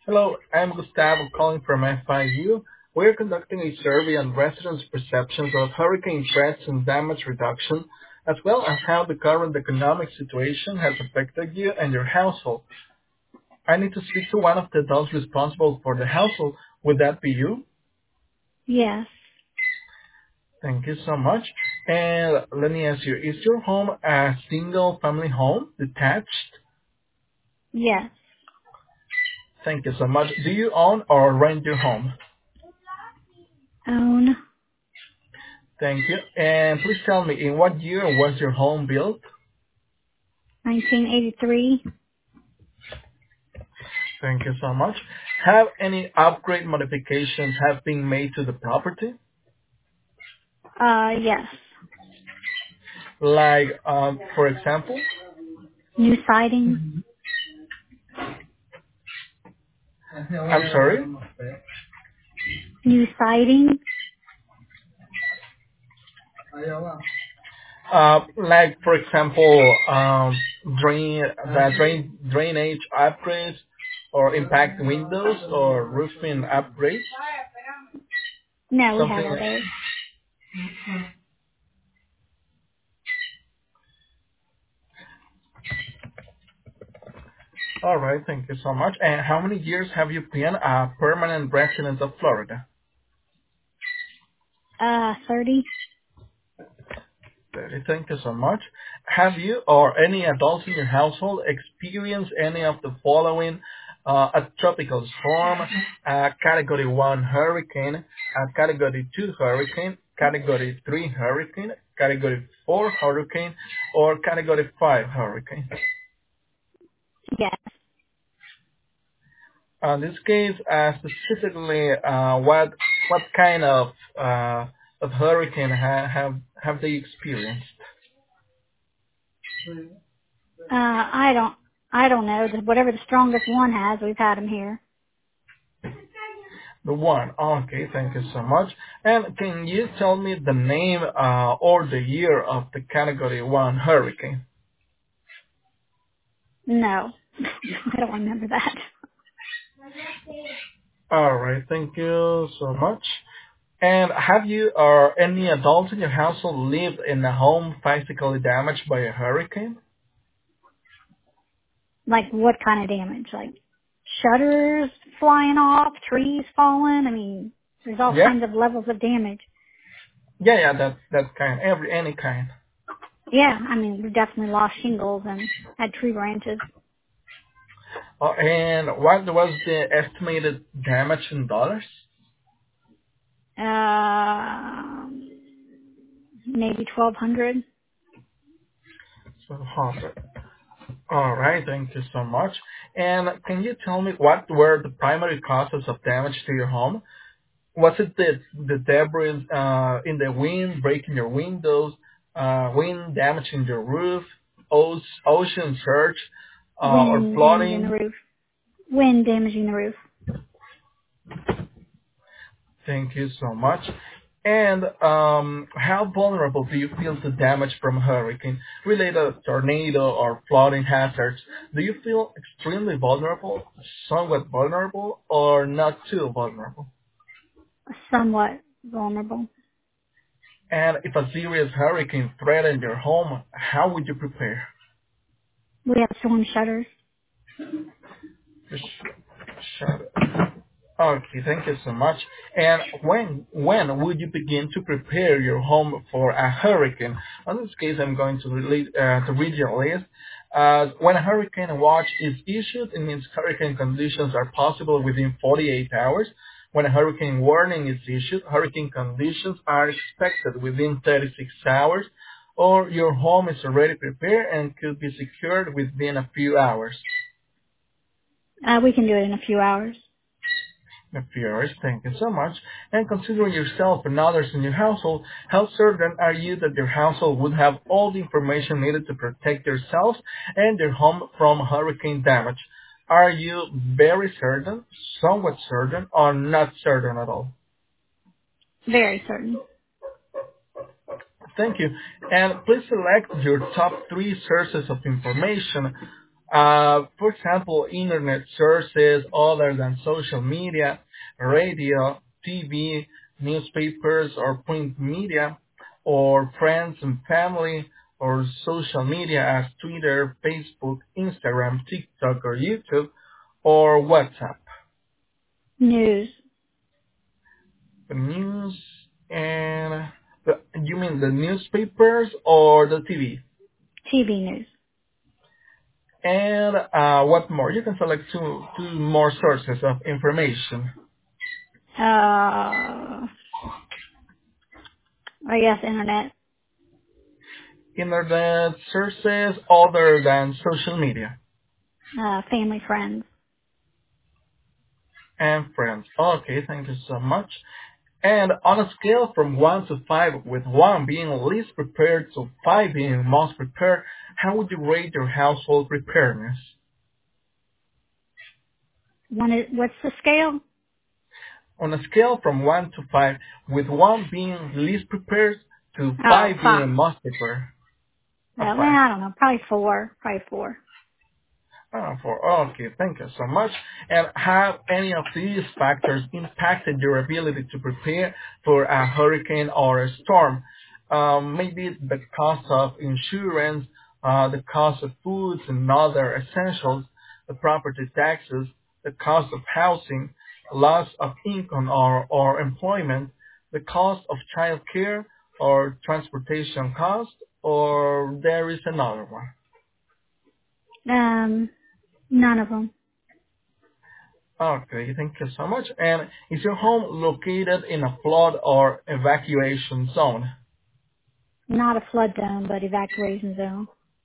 Hello, I'm Gustavo calling from FIU. We're conducting a survey on residents' perceptions of hurricane threats and damage reduction, as well as how the current economic situation has affected you and your household. I need to speak to one of the adults responsible for the household. Would that be you? Yes. Thank you so much. And let me ask you, is your home a single family home, detached? Yes. Thank you so much. Do you own or rent your home? Own. Thank you. And please tell me, in what year was your home built? 1983. Thank you so much. Have any upgrade modifications have been made to the property? Yes. Like, for example, New siding. I'm sorry, New siding. like for example, drainage upgrades, or impact windows, or roofing upgrades, No, we have all something. those. All right, thank you so much. And how many years have you been a permanent resident of Florida? 30. Thank you so much. Have you or any adults in your household experienced any of the following: a tropical storm, a Category 1 hurricane, a Category 2 hurricane, Category 3 hurricane, Category 4 hurricane, or Category 5 hurricane? Yes. In this case, specifically, what kind of hurricane have they experienced? I don't, I don't know. Whatever the strongest one has, we've had them here. The one. Okay, thank you so much. And can you tell me the name or the year of the Category 1 hurricane? No. I don't remember that. All right, thank you so much. And have you or any adults in your household lived in a home physically damaged by a hurricane? Like what kind of damage? Like shutters flying off, trees falling? I mean, there's all Yeah, kinds of levels of damage. yeah, that kind, any kind. Yeah, I mean, we definitely lost shingles and had tree branches. And what was the estimated damage in dollars? Maybe 1,200. So, all right, thank you so much. And can you tell me what were the primary causes of damage to your home? Was it the debris in the wind breaking your windows, wind damaging your roof, ocean surge, or Wind damaging the flooding? roof. Wind damaging the roof. Thank you so much. And how vulnerable do you feel to damage from a hurricane related to tornado or flooding hazards? Do you feel extremely vulnerable, somewhat vulnerable, or not too vulnerable? Somewhat vulnerable. And if a serious hurricane threatened your home, how would you prepare? We have storm shutters. Just shut it. Okay, thank you so much. And when would you begin to prepare your home for a hurricane? In this case, I'm going to read your list. When a hurricane watch is issued, it means hurricane conditions are possible within 48 hours. When a hurricane warning is issued, hurricane conditions are expected within 36 hours, or your home is already prepared and could be secured within a few hours. We can do it in a few hours. Viewers, thank you so much. And considering yourself and others in your household, how certain are you that your household would have all the information needed to protect yourselves and your home from hurricane damage? Are you very certain, somewhat certain, or not certain at all? Very certain. Thank you. And please select your top three sources of information. For example, internet sources other than social media, radio, TV, newspapers, or print media, or friends and family, or social media as Twitter, Facebook, Instagram, TikTok, or YouTube, or WhatsApp. News. The news and you mean the newspapers or the TV? TV news. And what more? You can select two more sources of information. I guess internet. Internet sources other than social media Family, friends. and friends. Okay, thank you so much. And on a scale from 1 to 5, with 1 being least prepared to 5 being most prepared, how would you rate your household preparedness? What's the scale? On a scale from 1 to 5, with 1 being least prepared to Oh, 5 being 5. most prepared, a Well, 5. I don't know. Probably 4. Probably 4. Okay, thank you so much. And have any of these factors impacted your ability to prepare for a hurricane or a storm? Maybe the cost of insurance, the cost of foods and other essentials, the property taxes, the cost of housing, loss of income or employment, the cost of child care or transportation cost, or there is another one. None of them. Okay, thank you so much. And is your home located in a flood or evacuation zone? Not a flood zone, but evacuation zone.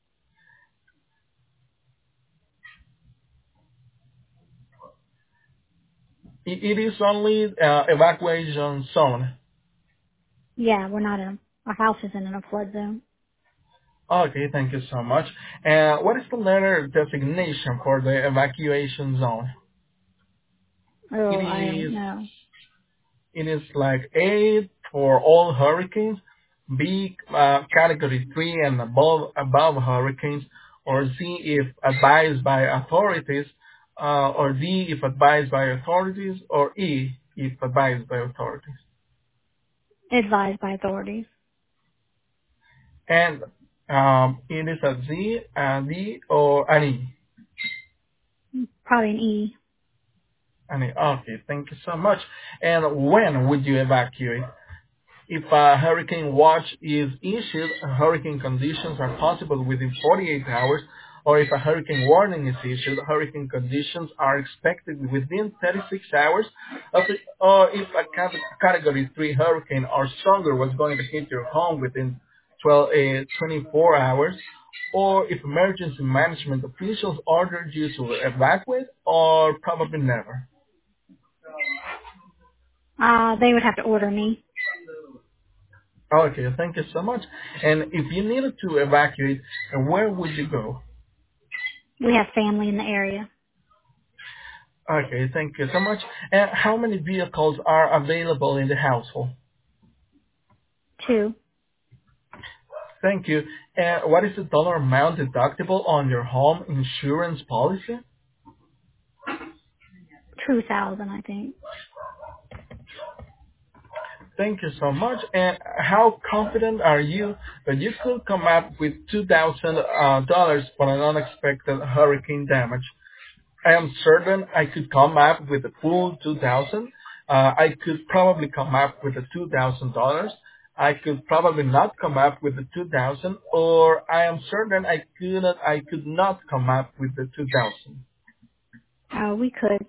It is only evacuation zone. Yeah, we're not in. Our house isn't in a flood zone. Okay, thank you so much. What is the letter designation for the evacuation zone? It Oh, I don't is know. it is like A for all hurricanes, B category 3 and above hurricanes, or C if advised by authorities, or D if advised by authorities, or E if advised by authorities. Advised by authorities. And it is a Z, a D, or an E. Probably an E. An E. Okay, thank you so much. And when would you evacuate? If a hurricane watch is issued, hurricane conditions are possible within 48 hours, or if a hurricane warning is issued, hurricane conditions are expected within 36 hours, or if a category 3 hurricane or stronger was going to hit your home within 24 hours, or if emergency management officials ordered you to evacuate, or probably never. They would have to order me. Okay, thank you so much. And if you needed to evacuate, where would you go? We have family in the area. Okay, thank you so much. And how many vehicles are available in the household? 2. Thank you. And what is the dollar amount deductible on your home insurance policy? 2,000, I think. Thank you so much. And how confident are you that you could come up with $2,000 for an unexpected hurricane damage? I am certain I could come up with a full 2,000. I could probably come up with the $2,000. I could probably not come up with the 2,000, or I am certain I could not come up with the 2,000. We could.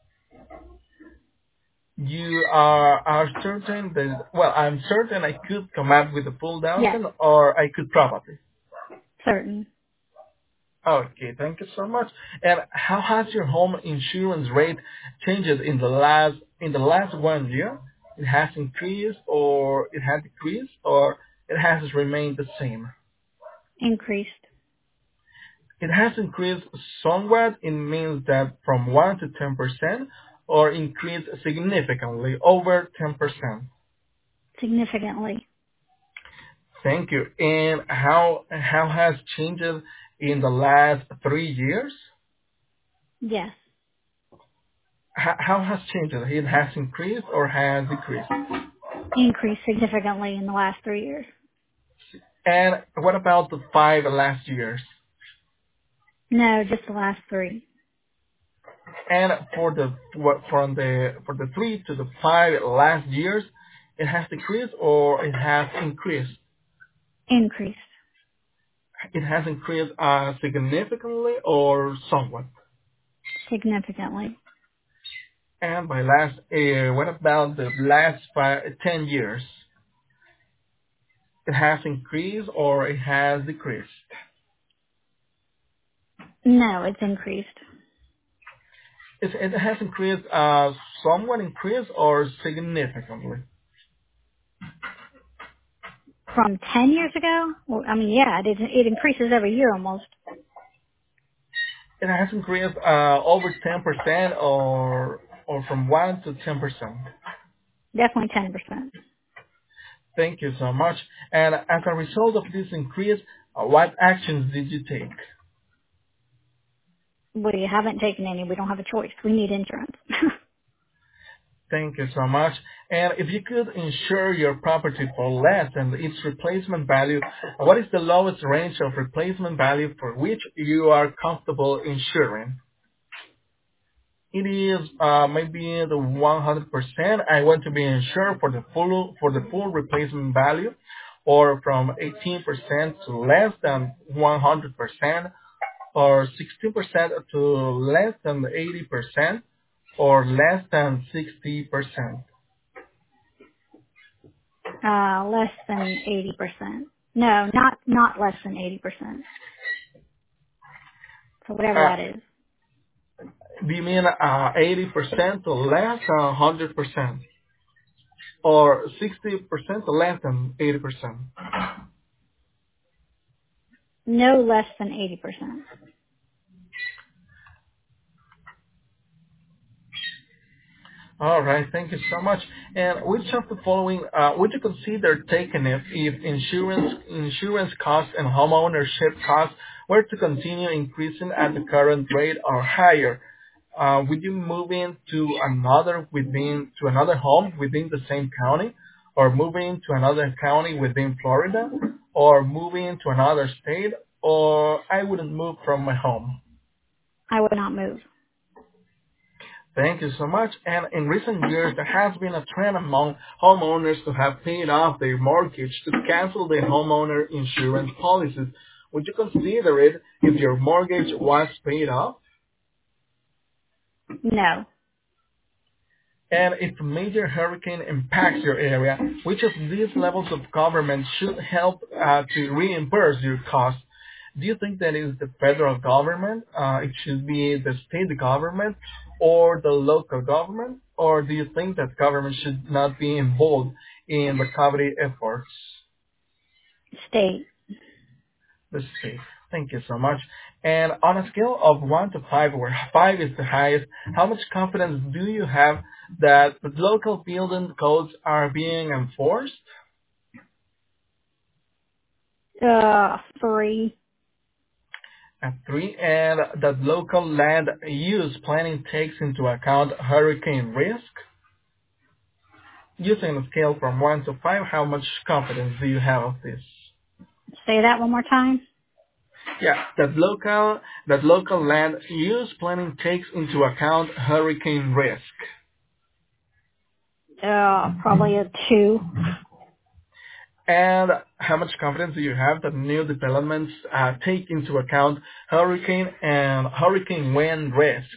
You are certain that, well, I'm certain I could come up with the full Yes. thousand, or I could probably. Certain. Okay, thank you so much. And how has your home insurance rate changed in the last 1 year? It has increased, or it has decreased, or it has remained the same? Increased. It has increased somewhat. It means that from 1 to 10%, or increased significantly over 10%. Significantly. Thank you. And how has changed in the last 3 years? Yes. How has changed? It has increased or has decreased? Increased significantly in the last 3 years. And what about the 5 last years? No, just the last 3. And for the 3 to the 5 last years, it has decreased or it has increased? Increased It has increased significantly or somewhat. significantly. And what about the last 10 years? It has increased or it has decreased? No, it's increased. It has increased, somewhat increased or significantly? From 10 years ago? Well, I mean, yeah, it increases every year almost. It has increased over 10% or from 1 to 10%. Definitely 10%. Thank you so much. And as a result of this increase, what actions did you take? We haven't taken any. We don't have a choice. We need insurance. Thank you so much. And if you could insure your property for less than its replacement value, what is the lowest range of replacement value for which you are comfortable insuring? It is maybe the 100%. I want to be insured for the full replacement value, or from 18% to less than 100%, or 60% to less than 80%, or less than 60%. Less than 80%. No, not less than 80%. So whatever Uh, that is. do you mean 80% to less than 100%, or 60% to less than 80%? No less than 80%. All right, thank you so much. And which of the following would you consider taking if insurance costs and homeownership costs were to continue increasing at the current rate or higher? Would you move to another home within the same county, or moving to another county within Florida, or moving to another state, or I wouldn't move from my home? I would not move. Thank you so much. And in recent years, there has been a trend among homeowners to have paid off their mortgage to cancel their homeowner insurance policies. Would you consider it if your mortgage was paid off? No. And if a major hurricane impacts your area, which of these levels of government should help to reimburse your costs? Do you think that is the federal government, it should be the state government, or the local government? Or do you think that government should not be involved in recovery efforts? State. The state. Thank you so much. And on a scale of 1 to 5, where 5 is the highest, how much confidence do you have that the local building codes are being enforced? 3. At 3, and that local land use planning takes into account hurricane risk? Using a scale from 1 to 5, how much confidence do you have of this? Say that one more time. Yeah, that local land use planning takes into account hurricane risk. Probably a 2. And how much confidence do you have that new developments take into account hurricane and hurricane wind risk?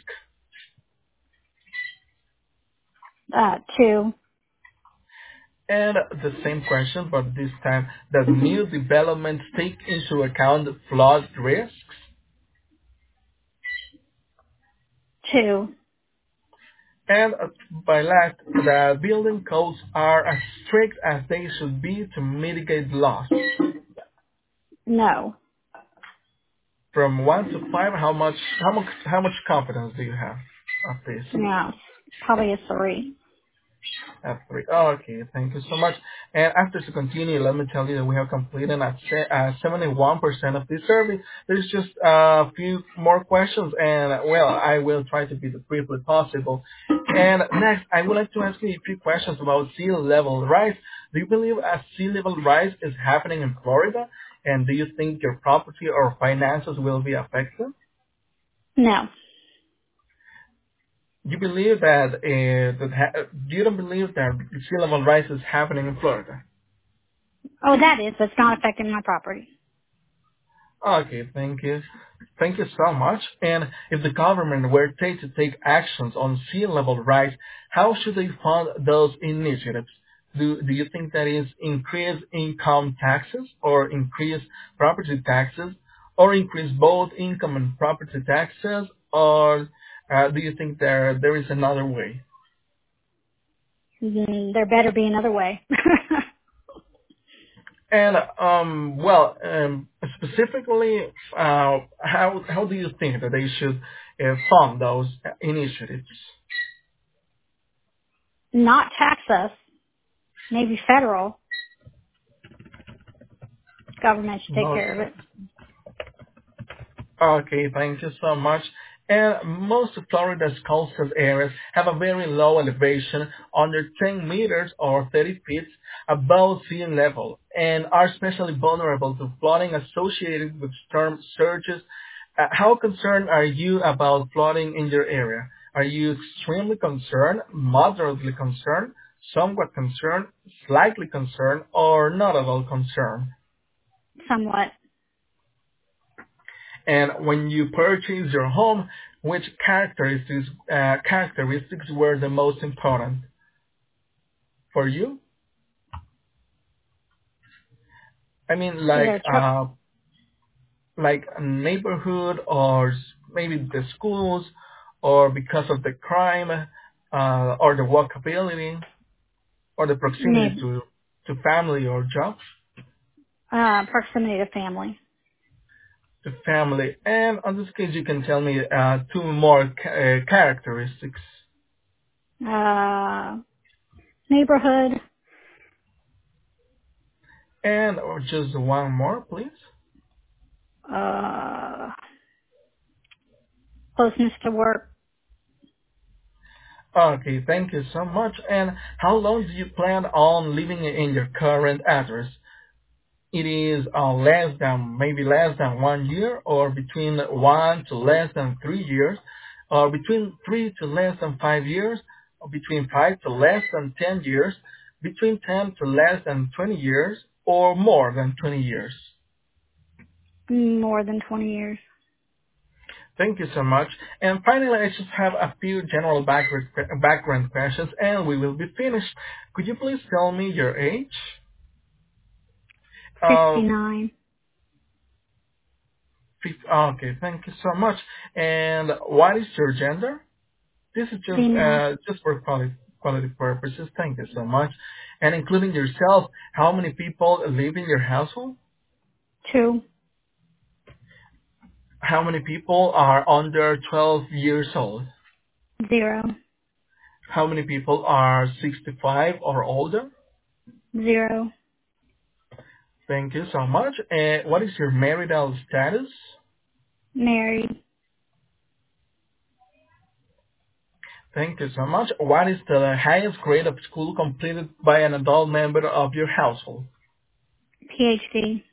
2. And the same question, but this time, that new developments take into account flood risks? 2. And by last, the building codes are as strict as they should be to mitigate loss. No. From 1 to 5, how much confidence do you have of this? No. Probably a 3. F3. Okay, thank you so much. And after to continue, let me tell you that we have completed at 71% of this survey. There's just a few more questions, and well, I will try to be the briefly possible. And next, I would like to ask you a few questions about sea level rise. Do you believe a sea level rise is happening in Florida? And do you think your property or finances will be affected? No. You believe that, you don't believe that sea level rise is happening in Florida? Oh, that is. That's not affecting my property. Okay, thank you. Thank you so much. And if the government were to take actions on sea level rise, how should they fund those initiatives? Do you think that is increase income taxes or increase property taxes or increase both income and property taxes, or do you think there is another way? There better be another way. And specifically, how do you think that they should fund those initiatives? Not tax us. Maybe federal government should take Not care of it. Okay, thank you so much. And most of Florida's coastal areas have a very low elevation, under 10 meters or 30 feet above sea level, and are especially vulnerable to flooding associated with storm surges. How concerned are you about flooding in your area? Are you extremely concerned, moderately concerned, somewhat concerned, slightly concerned, or not at all concerned? Somewhat. And when you purchase your home, which characteristics were the most important for you? I mean, Is there a truck? like a neighborhood, or maybe the schools, or because of the crime, or the walkability, or the proximity Maybe. to family or jobs, Proximity to family. to family. And on this case, you can tell me two more characteristics. Uh, Neighborhood. And or just one more, please. Uh, Closeness to work. Okay, thank you so much. And how long do you plan on living in your current address? It is maybe less than 1 year, or between 1 to less than 3 years, or between 3 to less than 5 years, or between 5 to less than 10 years, between 10 to less than 20 years, or more than 20 years. More than 20 years. Thank you so much. And finally, I just have a few general background questions, and we will be finished. Could you please tell me your age? Uh, 59. okay, thank you so much. And what is your gender? This is Female. just for quality purposes. Thank you so much. And including yourself, how many people live in your household? 2. How many people are under 12 years old? 0. How many people are 65 or older? 0. Thank you so much. And what is your marital status? Married. Thank you so much. What is the highest grade of school completed by an adult member of your household? PhD.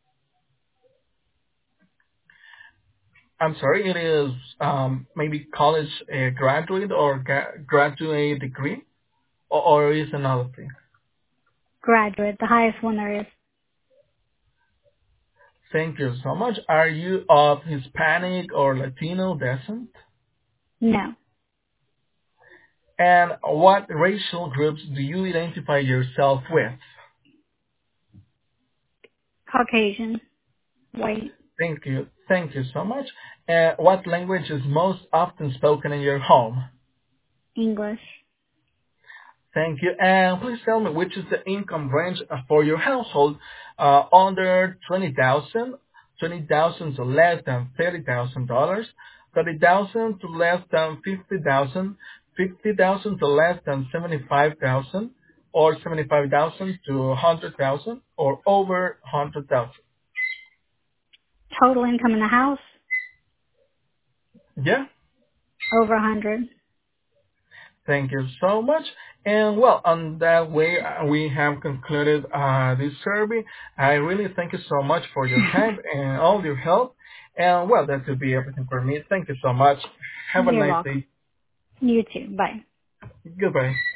I'm sorry, it is maybe college graduate or graduate degree, or is another thing? Graduate. The highest one there is. Thank you so much. Are you of Hispanic or Latino descent? No. And what racial groups do you identify yourself with? Caucasian. White. Thank you. Thank you so much. What language is most often spoken in your home? English. Thank you. And please tell me, which is the income range for your household, under 20,000, 20,000 to less than $30,000, 30,000 to less than 50,000, 50,000 to less than 75,000, or 75,000 to 100,000, or over 100,000. Total income in the house, Yeah. over 100. Thank you so much. And well, on that way, we have concluded this survey. I really thank you so much for your time and all your help. And well, that could be everything for me. Thank you so much. Have a You're nice welcome. day. You too. Bye. Goodbye.